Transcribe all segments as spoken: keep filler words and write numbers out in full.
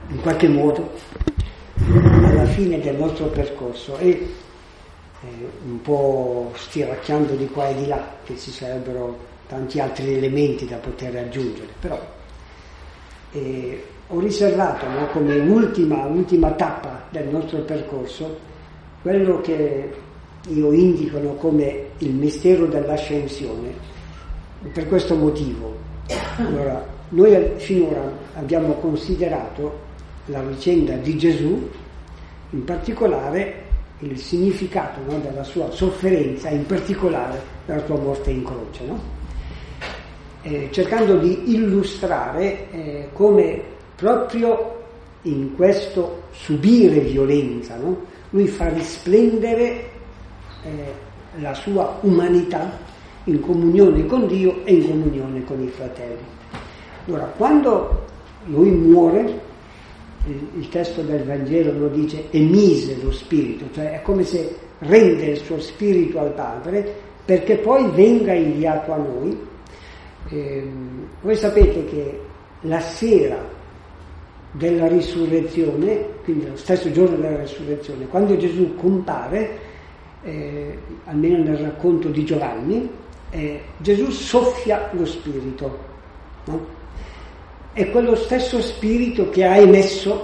in qualche modo alla fine del nostro percorso e eh, un po' stiracchiando di qua e di là, che ci sarebbero tanti altri elementi da poter aggiungere, però eh, ho riservato, no, come ultima, ultima tappa del nostro percorso quello che io indicano come il mistero dell'ascensione, per questo motivo. Allora, noi finora abbiamo considerato la vicenda di Gesù, in particolare il significato, no, della sua sofferenza, in particolare della sua morte in croce, no? eh, cercando di illustrare eh, come proprio in questo subire violenza, no, lui fa risplendere eh, la sua umanità in comunione con Dio e in comunione con i fratelli. Allora, quando lui muore, il, il testo del Vangelo lo dice, emise lo spirito, cioè è come se rende il suo spirito al Padre perché poi venga inviato a noi. Eh, voi sapete che la sera della risurrezione, quindi lo stesso giorno della risurrezione, quando Gesù compare, eh, almeno nel racconto di Giovanni, eh, Gesù soffia lo spirito, no? È quello stesso spirito che ha emesso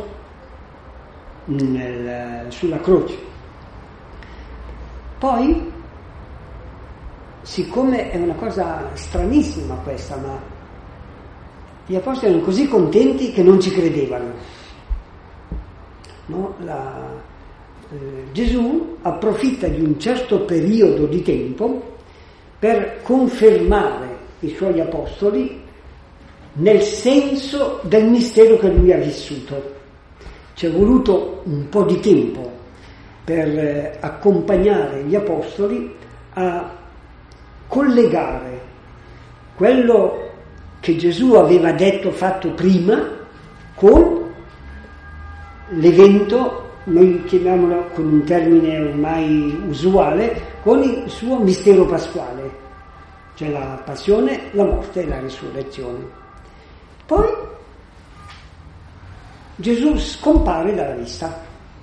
nel, sulla croce. Poi, siccome è una cosa stranissima questa, ma gli apostoli erano così contenti che non ci credevano, no? La, eh, Gesù approfitta di un certo periodo di tempo per confermare i suoi apostoli nel senso del mistero che lui ha vissuto. Ci è voluto un po' di tempo per eh, accompagnare gli apostoli a collegare quello che Gesù aveva detto, fatto prima, con l'evento, noi chiamiamolo con un termine ormai usuale, con il suo mistero pasquale, cioè la passione, la morte e la risurrezione. Poi Gesù scompare dalla vista.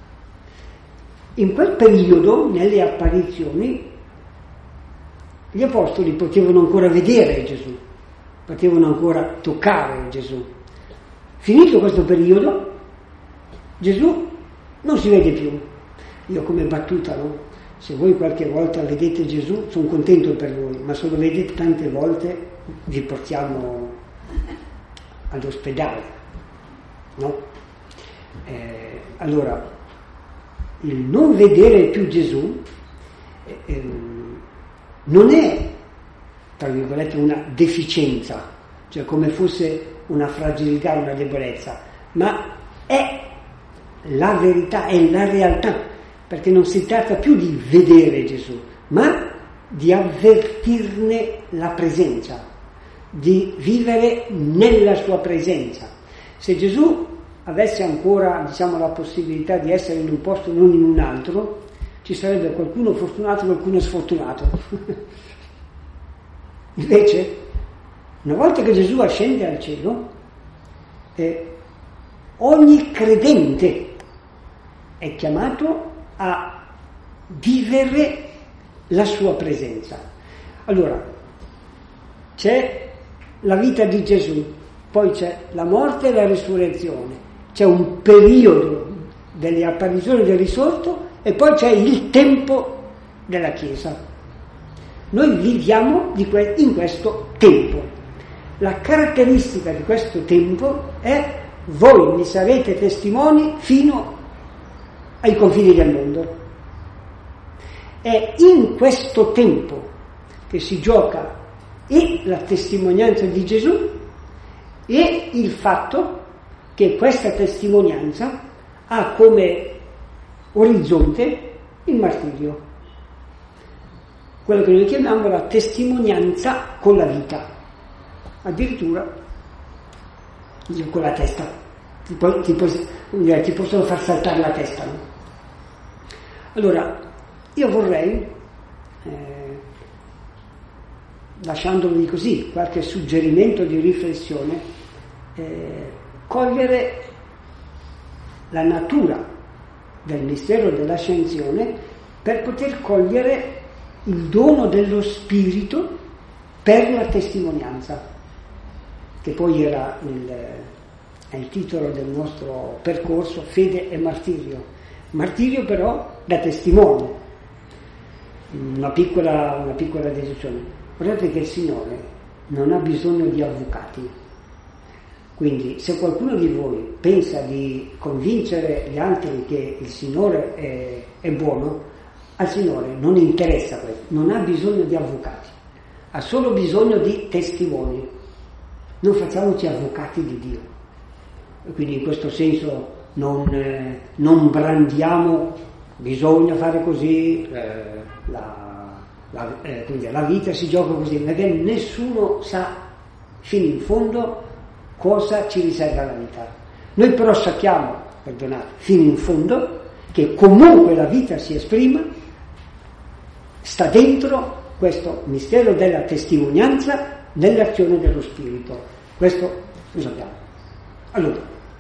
In quel periodo, nelle apparizioni, gli apostoli potevano ancora vedere Gesù, potevano ancora toccare Gesù. Finito questo periodo, Gesù non si vede più. Io come battuta, no? Se voi qualche volta vedete Gesù, sono contento per voi, ma se lo vedete tante volte vi portiamo all'ospedale, no? Eh, allora, il non vedere più Gesù eh, eh, non è, tra virgolette, una deficienza, cioè come fosse una fragilità, una debolezza, ma è la verità, è la realtà, perché non si tratta più di vedere Gesù, ma di avvertirne la presenza, di vivere nella sua presenza. Se Gesù avesse ancora, diciamo, la possibilità di essere in un posto e non in un altro, ci sarebbe qualcuno fortunato e qualcuno sfortunato. Invece, una volta che Gesù ascende al cielo, eh, ogni credente è chiamato a vivere la sua presenza. Allora, c'è la vita di Gesù, poi c'è la morte e la risurrezione, c'è un periodo delle apparizioni del risorto e poi c'è il tempo della Chiesa. Noi viviamo di que- in questo tempo. La caratteristica di questo tempo è: voi mi sarete testimoni fino ai confini del mondo. È in questo tempo che si gioca e la testimonianza di Gesù e il fatto che questa testimonianza ha come orizzonte il martirio, quello che noi chiamiamo la testimonianza con la vita, addirittura con la testa, ti, può, ti, può, ti possono far saltare la testa, no? Allora, io vorrei, eh, lasciandovi così qualche suggerimento di riflessione, eh, cogliere la natura del mistero dell'ascensione per poter cogliere il dono dello Spirito per la testimonianza, che poi era il, è il titolo del nostro percorso, Fede e Martirio. Martirio però da testimone. Una piccola, una piccola decisione. Guardate che il Signore non ha bisogno di avvocati. Quindi se qualcuno di voi pensa di convincere gli altri che il Signore è, è buono, al Signore non interessa questo, non ha bisogno di avvocati, ha solo bisogno di testimoni. Non facciamoci avvocati di Dio. E quindi in questo senso non, eh, non brandiamo, bisogna fare così, eh, la, la, eh, quindi la vita si gioca così, perché nessuno sa fino in fondo cosa ci riserva la vita. Noi però sappiamo, perdonate, fino in fondo che comunque la vita si esprima, sta dentro questo mistero della testimonianza nell'azione dello Spirito. Questo lo sappiamo. Allora,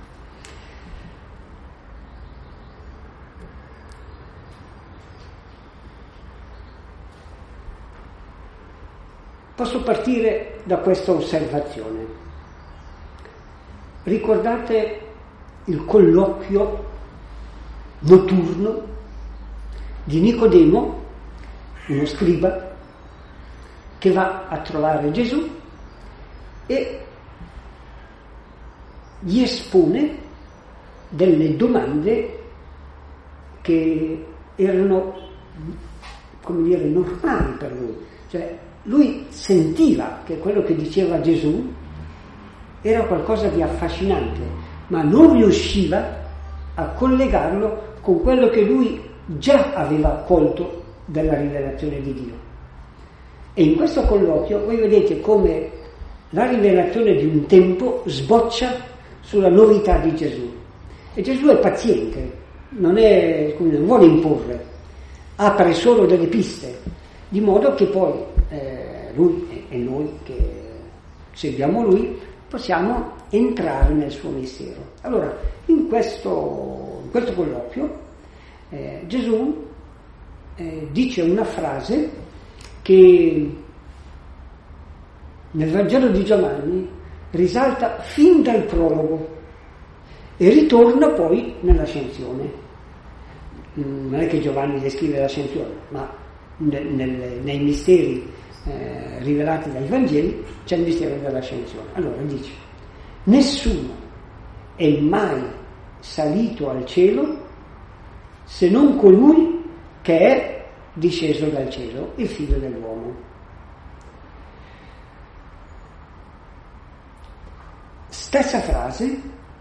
posso partire da questa osservazione. Ricordate il colloquio notturno di Nicodemo, uno scriba, che va a trovare Gesù e gli espone delle domande che erano, come dire, normali per lui. Cioè, lui sentiva che quello che diceva Gesù era qualcosa di affascinante, ma non riusciva a collegarlo con quello che lui già aveva colto dalla rivelazione di Dio. E in questo colloquio voi vedete come la rivelazione di un tempo sboccia sulla novità di Gesù. E Gesù è paziente, non, è, non vuole imporre, apre solo delle piste, di modo che poi eh, lui e noi che seguiamo lui possiamo entrare nel suo mistero. Allora, in questo, in questo colloquio eh, Gesù eh, dice una frase che nel Vangelo di Giovanni risalta fin dal prologo e ritorna poi nell'ascensione. Non è che Giovanni descrive l'ascensione, ma nel, nel, nei misteri eh, rivelati dai Vangeli c'è il mistero dell'ascensione. Allora dice: nessuno è mai salito al cielo se non colui che è disceso dal cielo, il figlio dell'uomo. Stessa frase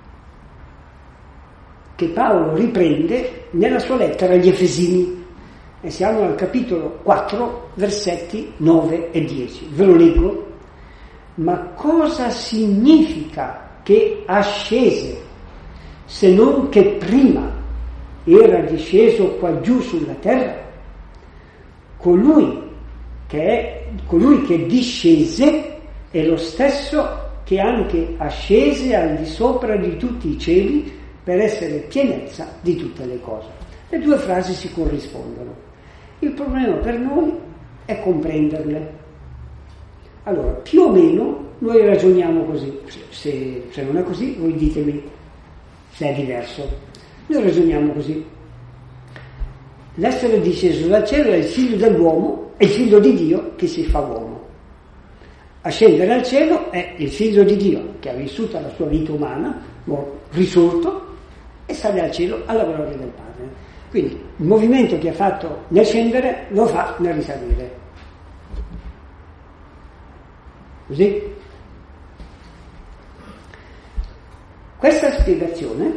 che Paolo riprende nella sua lettera agli Efesini, e siamo al capitolo quattro, versetti nove e dieci. Ve lo leggo. Ma cosa significa che ascese, se non che prima era disceso qua giù sulla terra? Colui che è, colui che discese è lo stesso che anche ascese al di sopra di tutti i cieli per essere pienezza di tutte le cose. Le due frasi si corrispondono. Il problema per noi è comprenderle. Allora, più o meno noi ragioniamo così. Se, se non è così, voi ditemi se è diverso. Noi ragioniamo così. L'essere disceso dal cielo è il figlio dell'uomo, è il figlio di Dio che si fa uomo. A scendere al cielo è il figlio di Dio che ha vissuto la sua vita umana, risorto, e sale al cielo alla gloria del Padre. Quindi il movimento che ha fatto nel scendere lo fa nel risalire. Così? Questa spiegazione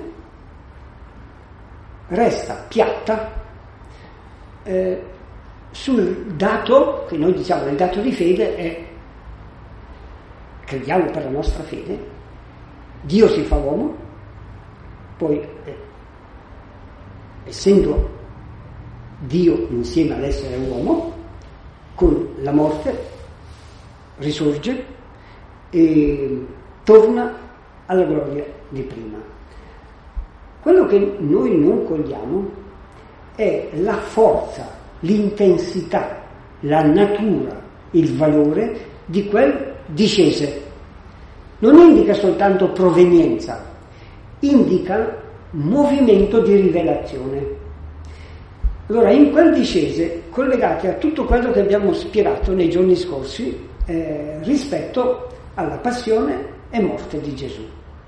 resta piatta eh, sul dato che noi diciamo il dato di fede è: crediamo per la nostra fede, Dio si fa uomo, poi eh, essendo Dio insieme all'essere uomo, con la morte risorge e torna alla gloria di prima. Quello che noi non cogliamo è la forza, l'intensità, la natura, il valore di quel discese. Non indica soltanto provenienza, indica movimento di rivelazione. Allora, in quel discese, collegati a tutto quello che abbiamo spiegato nei giorni scorsi eh, rispetto alla passione e morte di Gesù.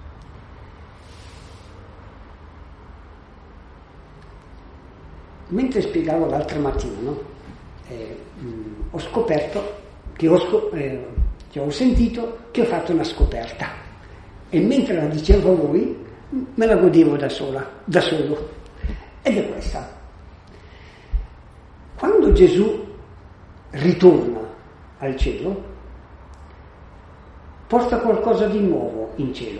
Mentre spiegavo l'altra mattina, no? eh, mh, ho scoperto che ho, scop- eh, che ho sentito che ho fatto una scoperta, e mentre la dicevo a voi me la godevo da sola, da solo, ed è questa. Quando Gesù ritorna al cielo, porta qualcosa di nuovo in cielo.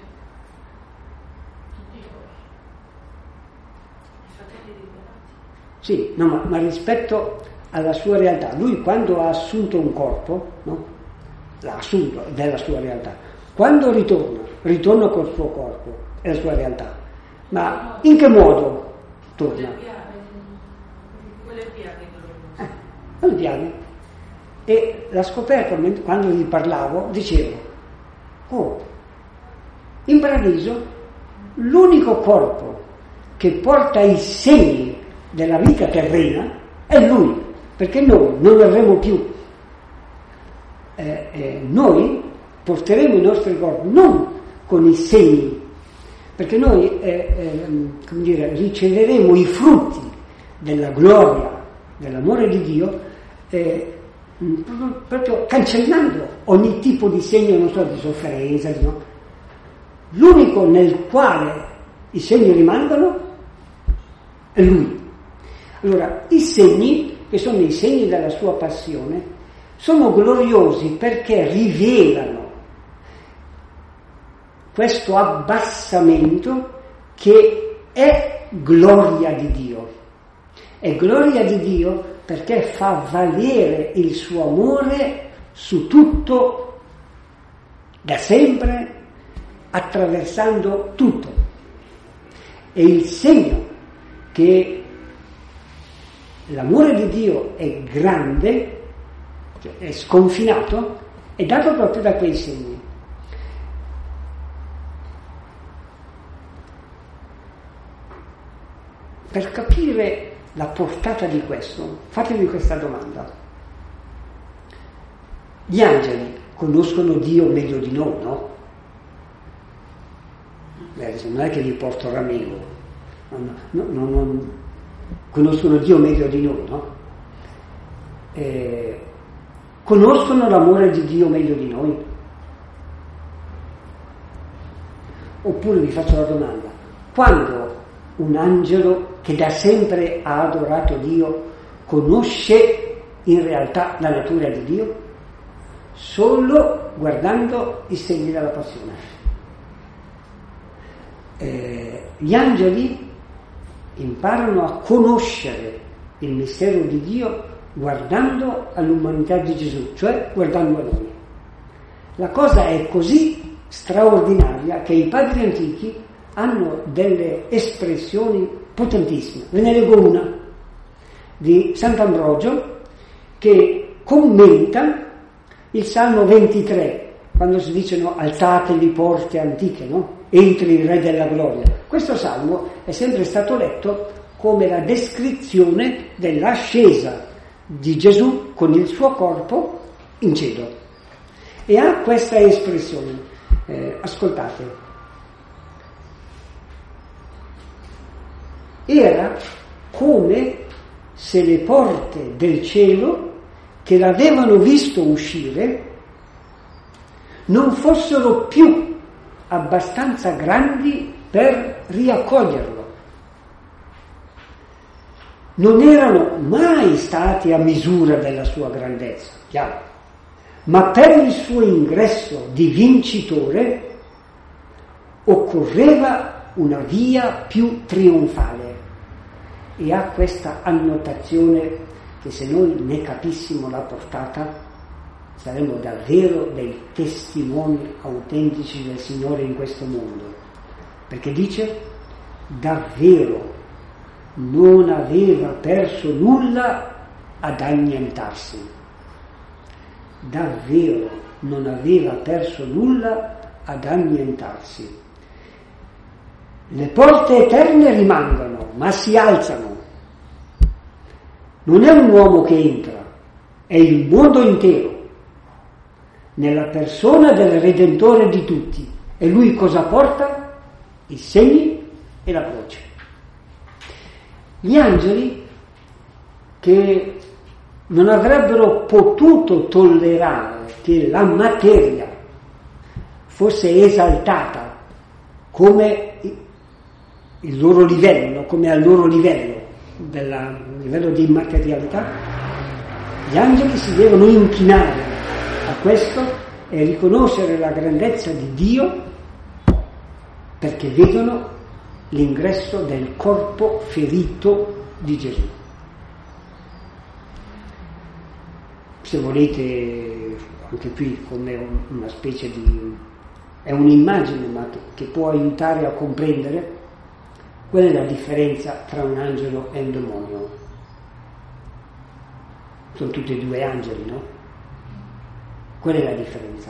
Sì, no, ma, ma rispetto alla sua realtà, lui quando ha assunto un corpo, no? L'ha assunto, ed è la sua realtà. Quando ritorna, ritorna col suo corpo, è la sua realtà. Ma in che modo torna? Alle piane. E la scoperta, quando gli parlavo, dicevo, oh, in paradiso l'unico corpo che porta i segni della vita terrena è lui, perché noi non avremo più. Eh, eh, noi porteremo i nostri corpi non con i segni, perché noi eh, eh, come dire, riceveremo i frutti della gloria, dell'amore di Dio, eh, proprio cancellando ogni tipo di segno, non so, di sofferenza, di no. L'unico nel quale i segni rimangono è lui. Allora, i segni, che sono i segni della sua passione, sono gloriosi perché rivelano questo abbassamento che è gloria di Dio. È gloria di Dio perché fa valere il suo amore su tutto, da sempre, attraversando tutto. E il segno che l'amore di Dio è grande, cioè è sconfinato, è dato proprio da quei segni. Per capire la portata di questo, fatevi questa domanda. Gli angeli conoscono Dio meglio di noi, no? Beh, non è che gli porto ramego, non, non, non, non conoscono Dio meglio di noi, no? Eh, conoscono l'amore di Dio meglio di noi? Oppure vi faccio la domanda, quando un angelo che da sempre ha adorato Dio conosce in realtà la natura di Dio? Solo guardando i segni della passione. Eh, gli angeli imparano a conoscere il mistero di Dio guardando all'umanità di Gesù, cioè guardando a noi. La cosa è così straordinaria che i padri antichi hanno delle espressioni potentissime. Ve ne leggo una di Sant'Ambrogio che commenta il Salmo ventitré, quando si dicono alzatevi porte antiche, no? Entri il Re della Gloria. Questo Salmo è sempre stato letto come la descrizione dell'ascesa di Gesù con il suo corpo in cielo. E ha questa espressione, eh, ascoltate. Era come se le porte del cielo che l'avevano visto uscire non fossero più abbastanza grandi per riaccoglierlo. Non erano mai stati a misura della sua grandezza, chiaro, ma per il suo ingresso di vincitore occorreva una via più trionfale. E ha questa annotazione che, se noi ne capissimo la portata, saremmo davvero dei testimoni autentici del Signore in questo mondo, perché dice davvero non aveva perso nulla ad annientarsi. Davvero non aveva perso nulla ad annientarsi. Le porte eterne rimangono, ma si alzano. Non è un uomo che entra, è il mondo intero, nella persona del Redentore di tutti. E lui cosa porta? I segni e la croce. Gli angeli, che non avrebbero potuto tollerare che la materia fosse esaltata come il loro livello, come al loro livello, del livello di immaterialità, gli angeli si devono inchinare a questo e riconoscere la grandezza di Dio, perché vedono l'ingresso del corpo ferito di Gesù. Se volete, anche qui come una specie di... è un'immagine, ma che, che può aiutare a comprendere qual è la differenza tra un angelo e un demonio. Sono tutti e due angeli, no? Qual è la differenza?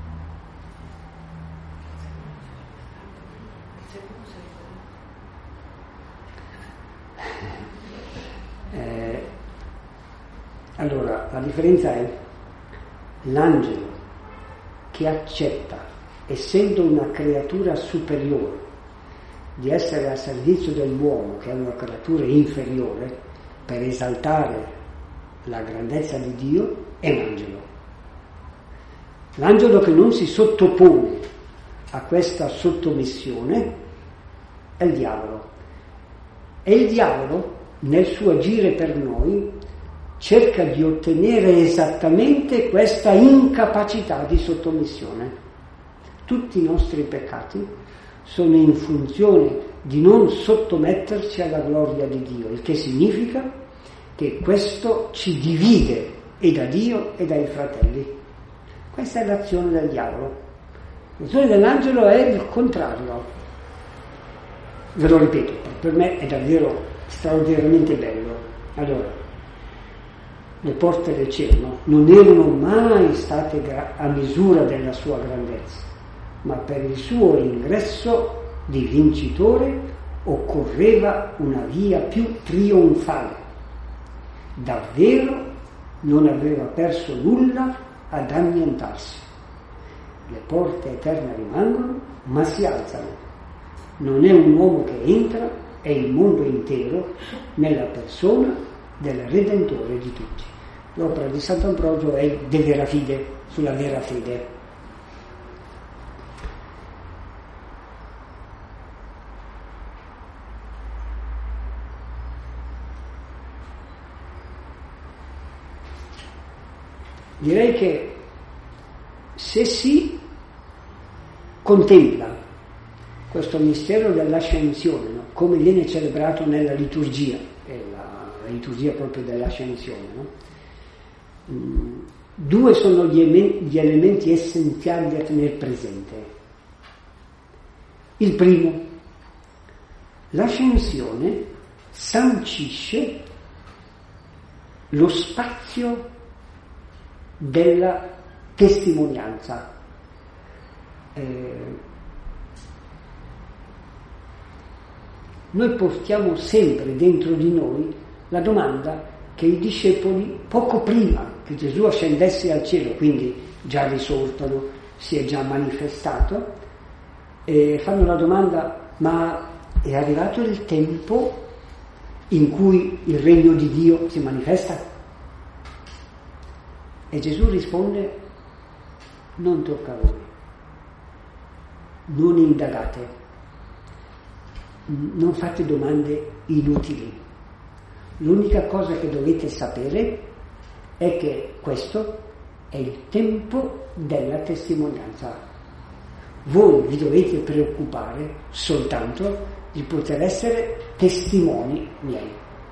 Eh, allora, la differenza è l'angelo che accetta, essendo una creatura superiore, di essere a servizio dell'uomo, che è una creatura inferiore, per esaltare la grandezza di Dio, è un angelo. L'angelo che non si sottopone a questa sottomissione è il diavolo. E il diavolo, nel suo agire per noi, cerca di ottenere esattamente questa incapacità di sottomissione. Tutti i nostri peccati sono in funzione di non sottometterci alla gloria di Dio, il che significa che questo ci divide e da Dio e dai fratelli. Questa è l'azione del diavolo. L'azione dell'angelo è il contrario. Ve lo ripeto, per me è davvero straordinariamente bello. Allora, le porte del cielo non erano mai state a misura della sua grandezza, ma per il suo ingresso di vincitore occorreva una via più trionfale. Davvero non aveva perso nulla ad annientarsi. Le porte eterne rimangono, ma si alzano. Non è un uomo che entra, è il mondo intero nella persona del Redentore di tutti. L'opera di Sant'Ambrogio è De Vera Fide, sulla vera fede. Direi che se si contempla questo mistero dell'ascensione, no? Come viene celebrato nella liturgia, è la, la liturgia proprio dell'ascensione, no? Mm, due sono gli, em- gli elementi essenziali da tenere presente. Il primo, l'ascensione sancisce lo spazio della testimonianza. Eh, noi portiamo sempre dentro di noi la domanda che i discepoli, poco prima che Gesù ascendesse al cielo, quindi già risorto, si è già manifestato, eh, fanno la domanda: ma è arrivato il tempo in cui il regno di Dio si manifesta? E Gesù risponde: non tocca a voi, non indagate, non fate domande inutili. L'unica cosa che dovete sapere è che questo è il tempo della testimonianza. Voi vi dovete preoccupare soltanto di poter essere testimoni miei.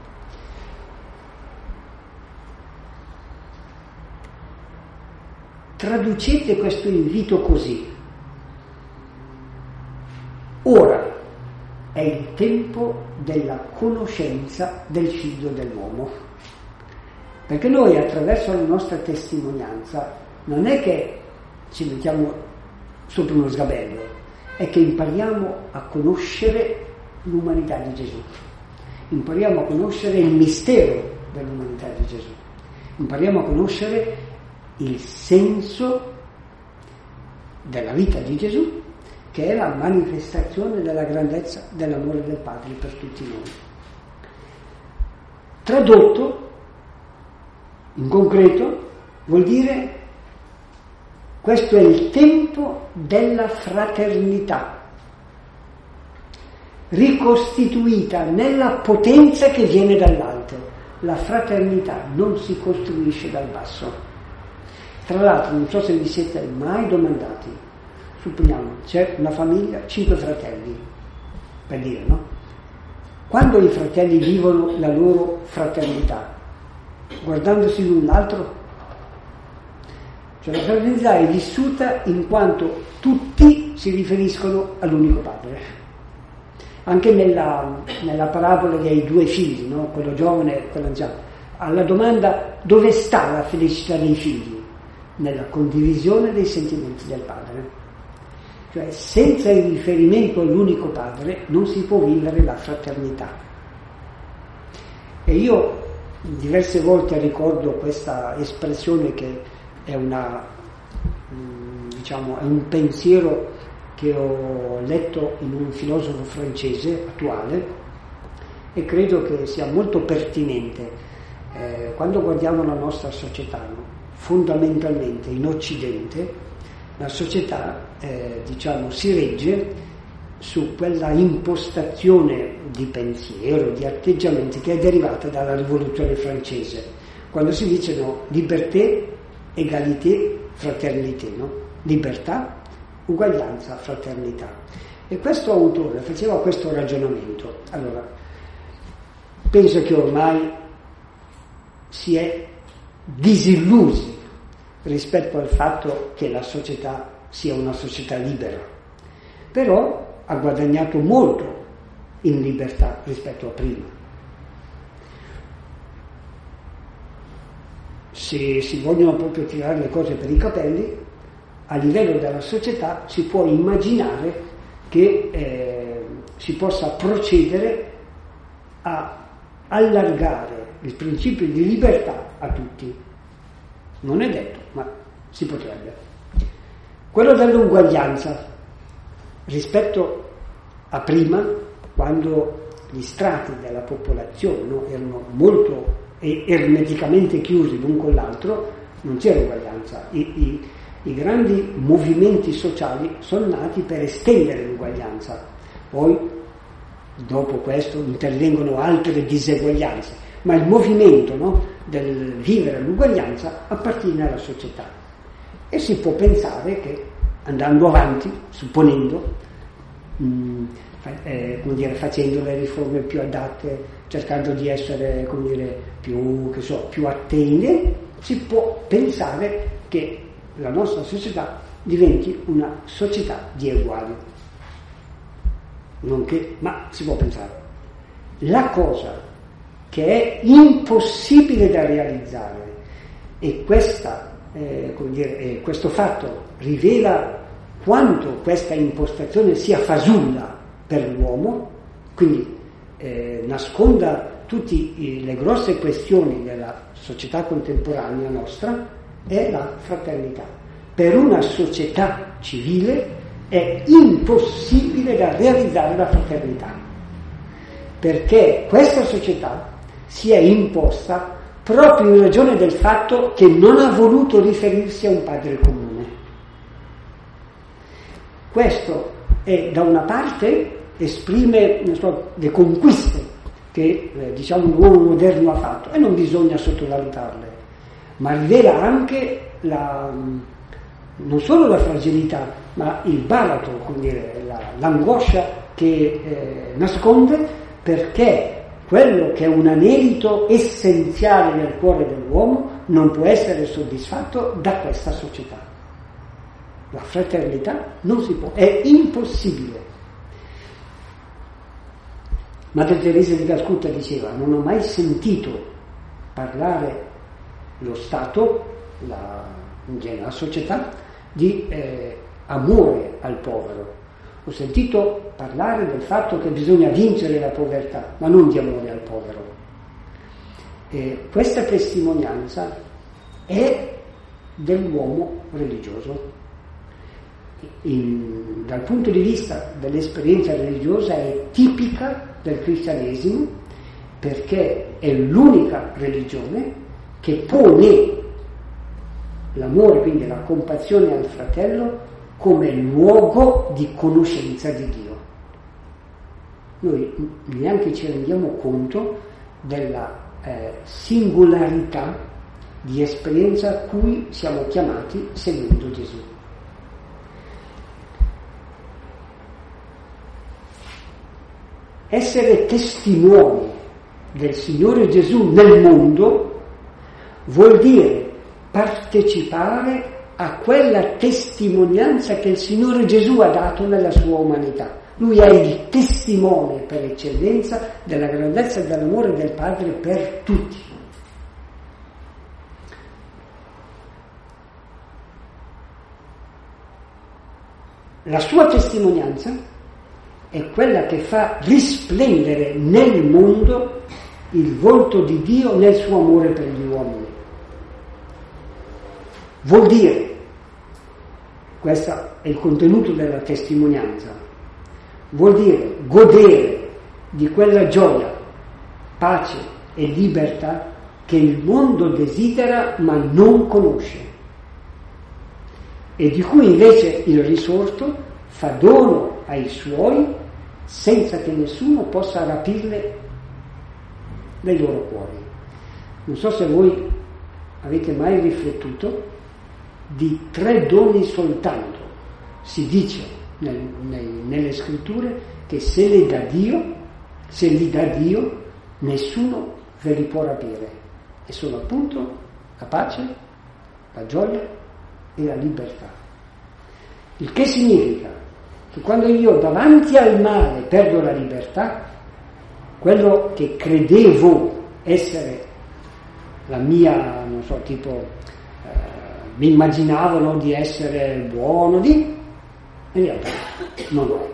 Traducete questo invito così: ora è il tempo della conoscenza del figlio dell'uomo. Perché noi attraverso la nostra testimonianza non è che ci mettiamo sopra uno sgabello, è che impariamo a conoscere l'umanità di Gesù, impariamo a conoscere il mistero dell'umanità di Gesù, impariamo a conoscere il senso della vita di Gesù, che è la manifestazione della grandezza dell'amore del Padre per tutti noi. Tradotto in concreto vuol dire: questo è il tempo della fraternità, ricostituita nella potenza che viene dall'alto. La fraternità non si costruisce dal basso. Tra l'altro, non so se vi siete mai domandati, supponiamo, c'è una famiglia, cinque fratelli, per dire, no? Quando i fratelli vivono la loro fraternità? Guardandosi l'un l'altro? Cioè la fraternità è vissuta in quanto tutti si riferiscono all'unico padre. Anche nella, nella parabola dei due figli, no? Quello giovane e quello anziano, alla domanda dove sta la felicità dei figli? Nella condivisione dei sentimenti del padre. Cioè senza il riferimento all'unico padre non si può vivere la fraternità. E io diverse volte ricordo questa espressione che è una, diciamo, è un pensiero che ho letto in un filosofo francese attuale e credo che sia molto pertinente. Eh, quando guardiamo la nostra società, no? Fondamentalmente in Occidente la società eh, diciamo si regge su quella impostazione di pensiero, di atteggiamenti che è derivata dalla rivoluzione francese, quando si dice no, liberté, égalité, fraternité, no? Libertà, uguaglianza, fraternità. E questo autore faceva questo ragionamento. Allora, penso che ormai si è disillusi rispetto al fatto che la società sia una società libera, però ha guadagnato molto in libertà rispetto a prima. Se si vogliono proprio tirare le cose per i capelli, a livello della società si può immaginare che eh, si possa procedere a allargare il principio di libertà a tutti. Non è detto, ma si potrebbe. Quello dell'uguaglianza rispetto a prima, quando gli strati della popolazione, no, erano molto ermeticamente chiusi l'un con l'altro, non c'era uguaglianza. I, i, i grandi movimenti sociali sono nati per estendere l'uguaglianza. Poi, dopo questo, intervengono altre diseguaglianze, ma il movimento, no, del vivere l'uguaglianza appartiene alla società. E si può pensare che, andando avanti, supponendo, mh, eh, come dire, facendo le riforme più adatte, cercando di essere, come dire, più, che so, più attene, si può pensare che la nostra società diventi una società di eguali. Non che, ma si può pensare. La cosa che è impossibile da realizzare, e questa, eh, come dire, eh, questo fatto rivela quanto questa impostazione sia fasulla per l'uomo, quindi eh, nasconda tutte le grosse questioni della società contemporanea nostra, è la fraternità. Per una società civile è impossibile da realizzare la fraternità, perché questa società si è imposta proprio in ragione del fatto che non ha voluto riferirsi a un padre comune. Questo è, da una parte, esprime non so, le conquiste che eh, diciamo l'uomo moderno ha fatto, e non bisogna sottovalutarle, ma rivela anche la, non solo la fragilità, ma il baratro, come dire, la, l'angoscia che eh, nasconde, perché quello che è un anelito essenziale nel cuore dell'uomo non può essere soddisfatto da questa società. La fraternità non si può, è impossibile. Madre Teresa di Calcutta diceva: non ho mai sentito parlare lo Stato, la, in genere la società, di eh, amore al povero. Ho sentito parlare del fatto che bisogna vincere la povertà, ma non di amore al povero. E questa testimonianza è dell'uomo religioso. In, dal punto di vista dell'esperienza religiosa è tipica del cristianesimo, perché è l'unica religione che pone l'amore, quindi la compassione al fratello, come luogo di conoscenza di Dio. Noi neanche ci rendiamo conto della eh, singolarità di esperienza a cui siamo chiamati seguendo Gesù. Essere testimoni del Signore Gesù nel mondo vuol dire partecipare a quella testimonianza che il Signore Gesù ha dato nella sua umanità. Lui è il testimone per eccellenza della grandezza e dell'amore del Padre per tutti. La sua testimonianza è quella che fa risplendere nel mondo il volto di Dio nel suo amore per gli uomini. Vuol dire, questo è il contenuto della testimonianza, vuol dire godere di quella gioia, pace e libertà che il mondo desidera ma non conosce, e di cui invece il risorto fa dono ai suoi senza che nessuno possa rapirle dai loro cuori. Non so se voi avete mai riflettuto, di tre doni soltanto si dice nel, nel, nelle scritture che se li dà Dio, se li dà Dio, nessuno ve li può rapire, e sono appunto la pace, la gioia e la libertà. Il che significa che quando io davanti al male perdo la libertà, quello che credevo essere la mia, non so, tipo eh, mi immaginavano di essere buono, di in realtà non lo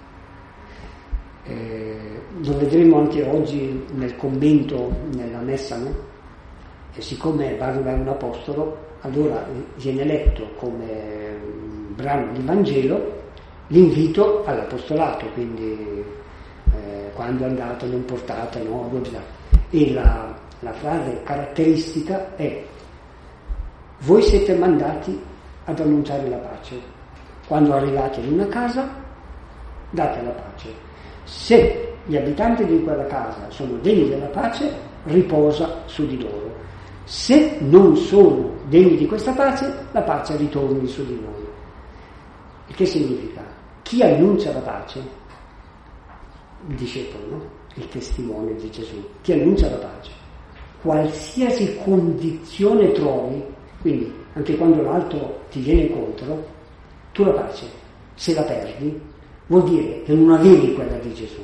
è. Eh, lo vedremo anche oggi nel commento, nella messa, no? E siccome Barnaba è un apostolo, allora viene letto come brano di Vangelo l'invito all'apostolato, quindi eh, quando andate non portate, no? E la, la frase caratteristica è: voi siete mandati ad annunciare la pace. Quando arrivate in una casa, date la pace. Se gli abitanti di quella casa sono degni della pace, riposa su di loro. Se non sono degni di questa pace, la pace ritorni su di voi. Il che significa? Chi annuncia la pace, il discepolo, no? Il testimone di Gesù, chi annuncia la pace, qualsiasi condizione trovi, quindi anche quando l'altro ti viene incontro, tu la pace, se la perdi, vuol dire che non avevi quella di Gesù.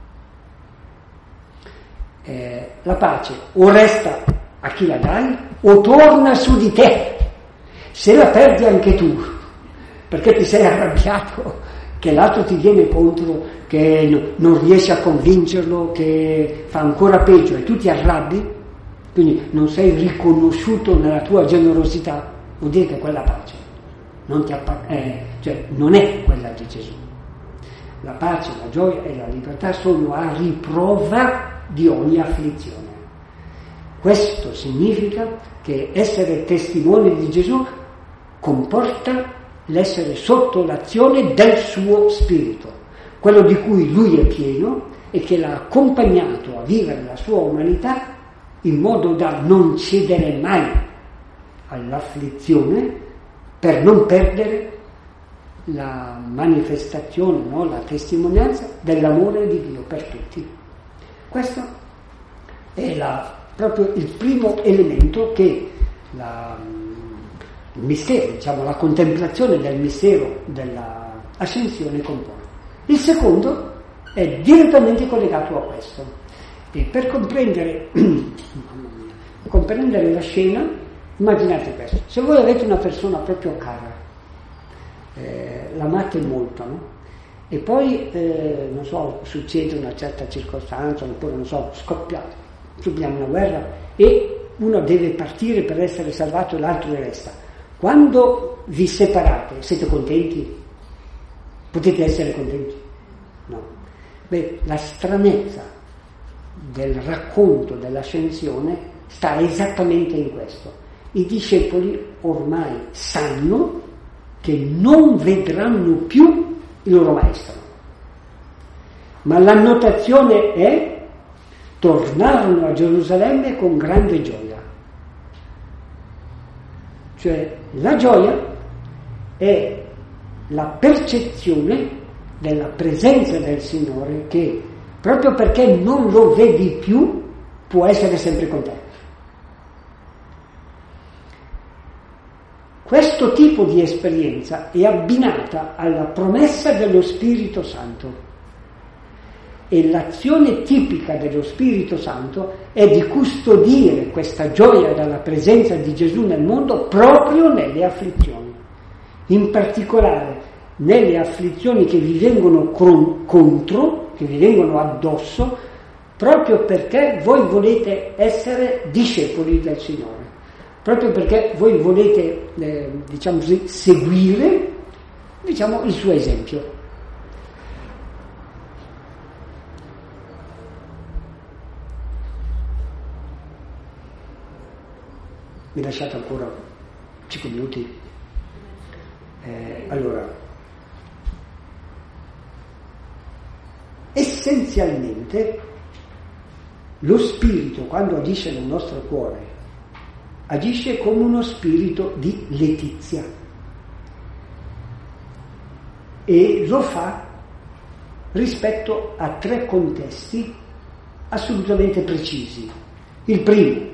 Eh, la pace o resta a chi la dai o torna su di te, se la perdi anche tu, perché ti sei arrabbiato che l'altro ti viene contro, che non riesci a convincerlo, che fa ancora peggio e tu ti arrabbi, quindi non sei riconosciuto nella tua generosità, vuol dire che quella pace non ti appa- eh, cioè non è quella di Gesù. La pace, la gioia e la libertà sono a riprova di ogni afflizione. Questo significa che essere testimone di Gesù comporta l'essere sotto l'azione del suo spirito, quello di cui lui è pieno e che l'ha accompagnato a vivere la sua umanità in modo da non cedere mai all'afflizione per non perdere la manifestazione, no? La testimonianza dell'amore di Dio per tutti. Questo è la, proprio il primo elemento che la, il mistero, diciamo la contemplazione del mistero dell'ascensione comporta. Il secondo è direttamente collegato a questo. E per comprendere, mamma mia, comprendere la scena, immaginate questo: se voi avete una persona proprio cara, eh, l'amate molto, no? E poi, eh, non so, succede una certa circostanza, oppure, non so, scoppia, subiamo una guerra e uno deve partire per essere salvato e l'altro resta. Quando vi separate, siete contenti? Potete essere contenti? No. Beh, la stranezza del racconto dell'ascensione sta esattamente in questo. I discepoli ormai sanno che non vedranno più il loro maestro, ma l'annotazione è: tornarono a Gerusalemme con grande gioia. Cioè la gioia è la percezione della presenza del Signore, che proprio perché non lo vedi più può essere sempre con te. Questo tipo di esperienza è abbinata alla promessa dello Spirito Santo, e l'azione tipica dello Spirito Santo è di custodire questa gioia dalla presenza di Gesù nel mondo proprio nelle afflizioni, in particolare nelle afflizioni che vi vengono contro, che vi vengono addosso, proprio perché voi volete essere discepoli del Signore. Proprio perché voi volete, eh, diciamo così, seguire, diciamo, il suo esempio. Mi lasciate ancora cinque minuti? Eh, allora, essenzialmente lo spirito, quando agisce nel nostro cuore, agisce come uno spirito di letizia, e lo fa rispetto a tre contesti assolutamente precisi. Il primo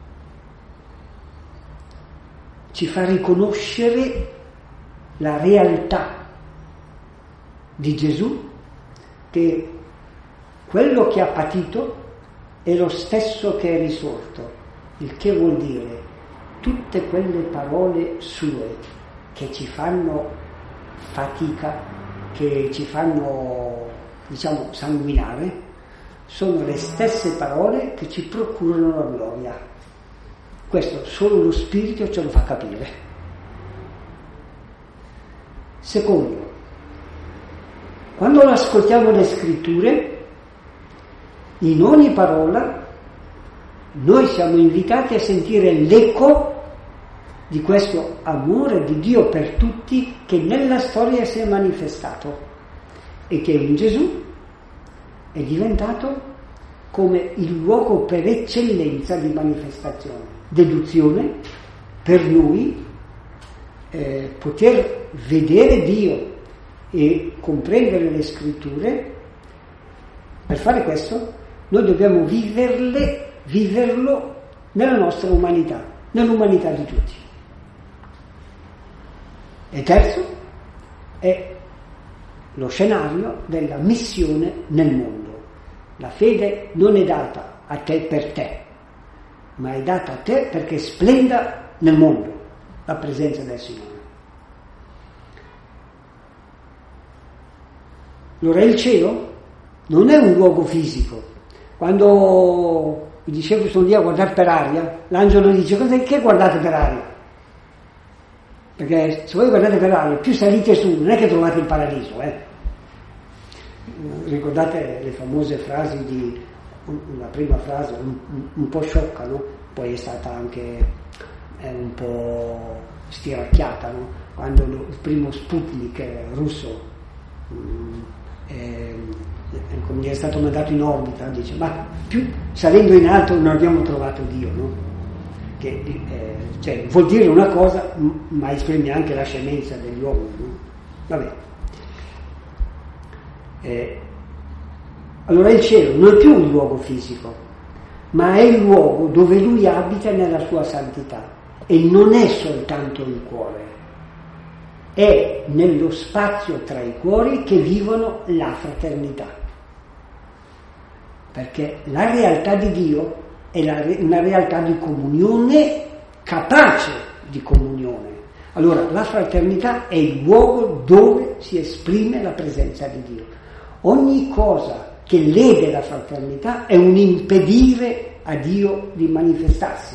ci fa riconoscere la realtà di Gesù, che quello che ha patito è lo stesso che è risorto, il che vuol dire tutte quelle parole sue che ci fanno fatica, che ci fanno, diciamo, sanguinare, sono le stesse parole che ci procurano la gloria. Questo solo lo Spirito ce lo fa capire. Secondo, quando ascoltiamo le Scritture, in ogni parola noi siamo invitati a sentire l'eco di questo amore di Dio per tutti che nella storia si è manifestato e che in Gesù è diventato come il luogo per eccellenza di manifestazione. Deduzione per noi, eh, poter vedere Dio e comprendere le Scritture. Per fare questo noi dobbiamo viverle viverlo nella nostra umanità, nell'umanità di tutti. E terzo è lo scenario della missione nel mondo. La fede non è data a te per te, ma è data a te perché splenda nel mondo la presenza del Signore. Allora il cielo non è un luogo fisico. Quando i discepoli sono lì a guardare per aria, l'angelo dice: cos'è che guardate per aria? Perché se voi guardate per aria, più salite su, non è che trovate il paradiso, eh? Ricordate le famose frasi di, la prima frase un, un po' sciocca, no? Poi è stata anche è un po' stiracchiata, no? Quando lo, il primo Sputnik russo mh, è, come è stato mandato in orbita, dice: ma più salendo in alto non abbiamo trovato Dio, no? Che eh, cioè, vuol dire una cosa, ma esprime anche la scemenza degli uomini, no? Vabbè. Eh, allora il cielo non è più un luogo fisico, ma è il luogo dove lui abita nella sua santità, e non è soltanto il cuore, è nello spazio tra i cuori che vivono la fraternità. perché la realtà di Dio è la, una realtà di comunione, capace di comunione. Allora la fraternità è il luogo dove si esprime la presenza di Dio. Ogni cosa che lede la fraternità è un impedire a Dio di manifestarsi.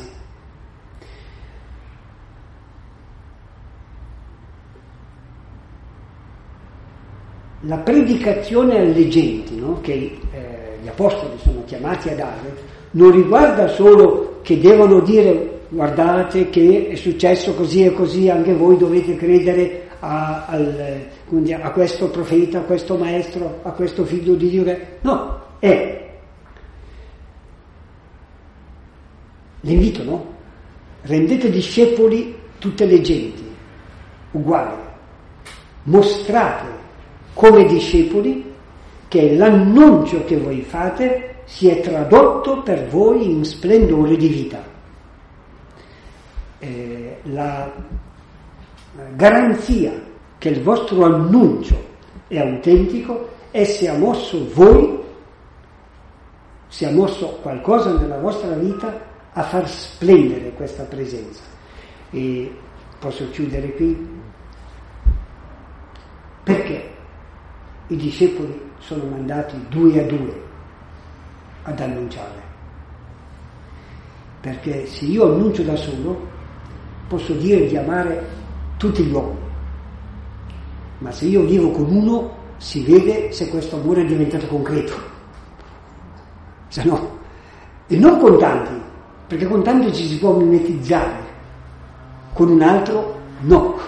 La predicazione alle genti, no? che eh, gli apostoli sono chiamati a dare, non riguarda solo che devono dire guardate che è successo così e così, anche voi dovete credere a, al, a questo profeta, a questo maestro, a questo figlio di Dio. No, è l'invito, no? Rendete discepoli tutte le genti, uguali, mostrate come discepoli che l'annuncio che voi fate si è tradotto per voi in splendore di vita. Eh, la garanzia che il vostro annuncio è autentico è se ha mosso voi, se ha mosso qualcosa nella vostra vita a far splendere questa presenza. E posso chiudere qui? Perché i discepoli sono mandati due a due ad annunciare? Perché se io annuncio da solo posso dire di amare tutti gli uomini, ma se io vivo con uno si vede se questo amore è diventato concreto, se no, e non con tanti, perché con tanti ci si può mimetizzare, con un altro no.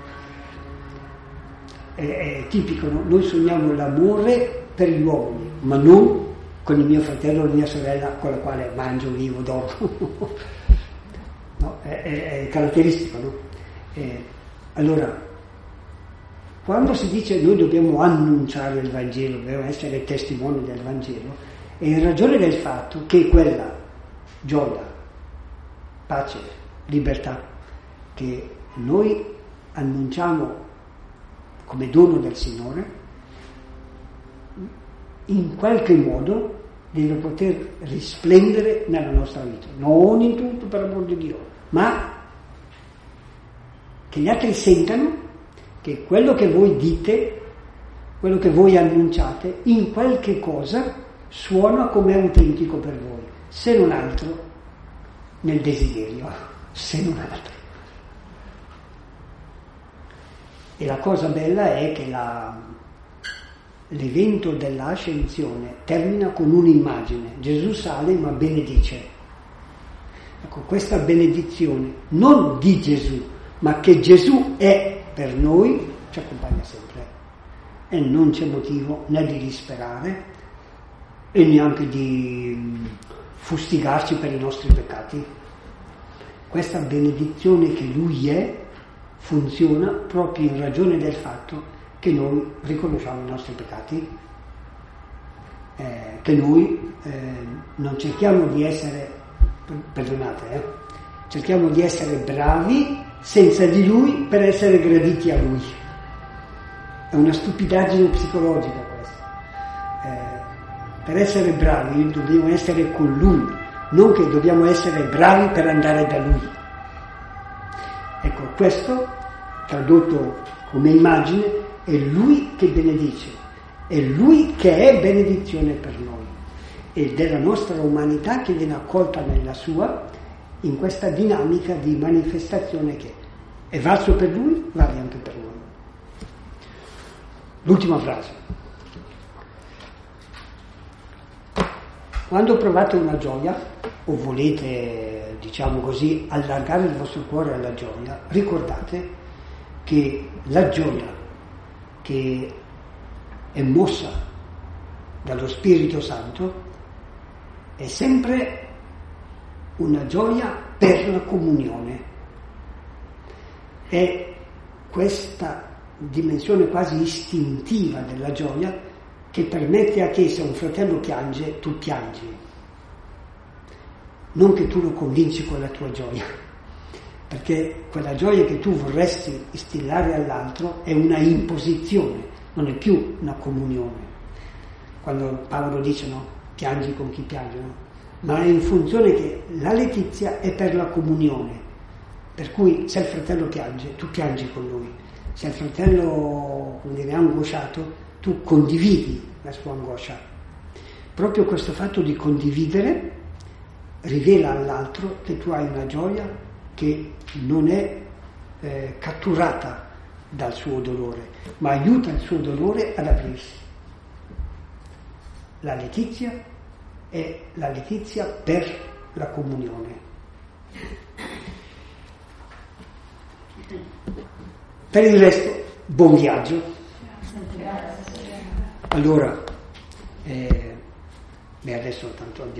È, è tipico, no? Noi sogniamo l'amore per gli uomini, ma non con il mio fratello o la mia sorella con la quale mangio, vivo, dormo. No? È, è, è caratteristico, no? Eh, allora, quando si dice noi dobbiamo annunciare il Vangelo, dobbiamo essere testimoni del Vangelo, è in ragione del fatto che quella gioia, pace, libertà che noi annunciamo come dono del Signore, in qualche modo deve poter risplendere nella nostra vita, non in tutto per amor di Dio, ma che gli altri sentano che quello che voi dite, quello che voi annunciate, in qualche cosa suona come autentico per voi, se non altro nel desiderio, se non altro. E la cosa bella è che la, l'evento dell'ascensione termina con un'immagine. Gesù sale ma benedice. Ecco, questa benedizione non di Gesù, ma che Gesù è per noi, ci accompagna sempre. E non c'è motivo né di disperare e neanche di fustigarci per i nostri peccati. Questa benedizione che Lui è funziona proprio in ragione del fatto che noi riconosciamo i nostri peccati, eh, che noi eh, non cerchiamo di essere, perdonate, eh, cerchiamo di essere bravi senza di Lui per essere graditi a Lui. È una stupidaggine psicologica questa. Eh, per essere bravi dobbiamo essere con Lui, non che dobbiamo essere bravi per andare da Lui. Ecco, questo, tradotto come immagine, è Lui che benedice, è Lui che è benedizione per noi, ed è la nostra umanità che viene accolta nella sua, in questa dinamica di manifestazione che è valso per Lui, vale anche per noi. L'ultima frase. Quando provate una gioia, o volete, diciamo così, allargare il vostro cuore alla gioia, ricordate che la gioia che è mossa dallo Spirito Santo è sempre una gioia per la comunione. È questa dimensione quasi istintiva della gioia che permette a che se un fratello piange, tu piangi. Non che tu lo convinci con la tua gioia, perché quella gioia che tu vorresti instillare all'altro è una imposizione, non è più una comunione. Quando Paolo dice, no, piangi con chi piange, no? Ma è in funzione che la letizia è per la comunione, per cui se il fratello piange, tu piangi con lui, se il fratello, come dire, è angosciato, tu condividi la sua angoscia. Proprio questo fatto di condividere rivela all'altro che tu hai una gioia che non è eh, catturata dal suo dolore, ma aiuta il suo dolore ad aprirsi. La letizia è la letizia per la comunione. Per il resto, buon viaggio. Allora, eh, beh, adesso tanto